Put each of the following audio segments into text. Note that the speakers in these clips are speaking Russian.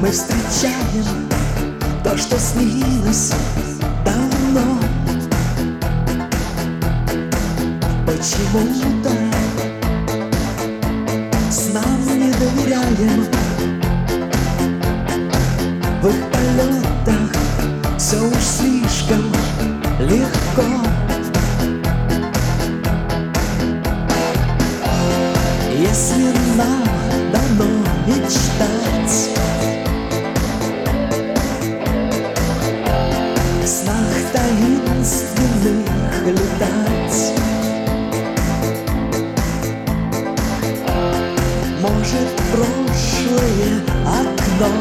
Мы встречаем то, что снилось давно. Почему-то снам не доверяем. В их полетах все уж слишком легко. Если нам дано мечтать, в снах таинственных летать, может, прошлое окно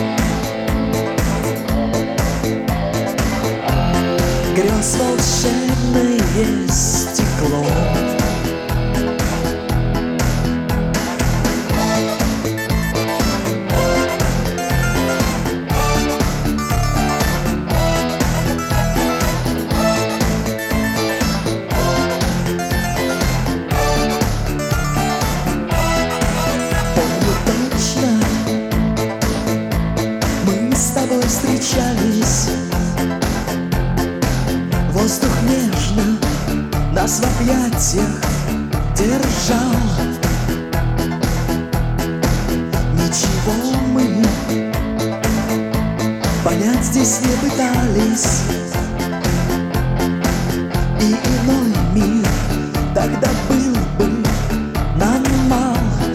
грез волшебное стекло. С тобой встречались, воздух нежно нас в объятиях держал. Ничего мы понять здесь не пытались, и иной мир тогда был бы нам мал.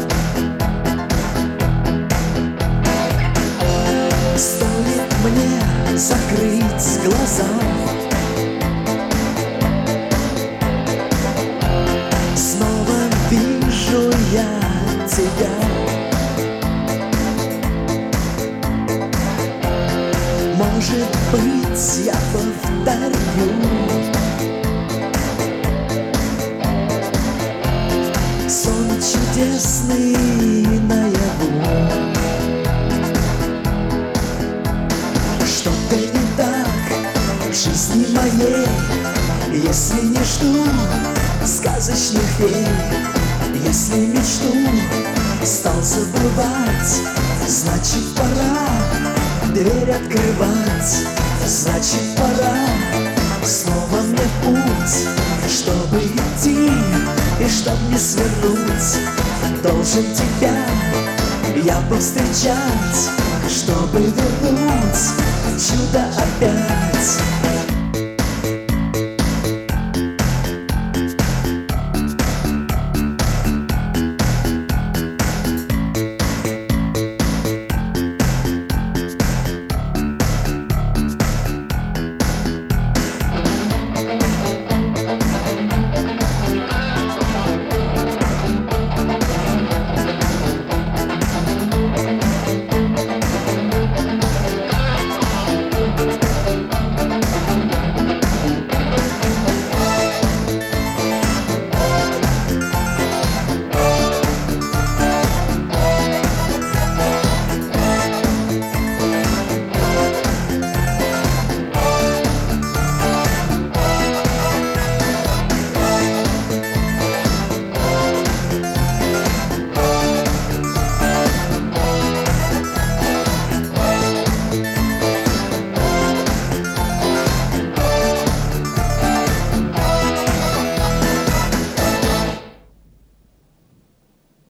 Стоит мне закрыть глаза, снова вижу я тебя. Может быть, я повторю сон чудесный наяву. Что-то не так в жизни моей, если не жду сказочных фей. Если мечту стал забывать, значит, пора дверь открывать. Значит, пора снова мне в путь, чтобы идти и чтоб не свернуть. Должен тебя я повстречать, чтобы вернуть чудо опять.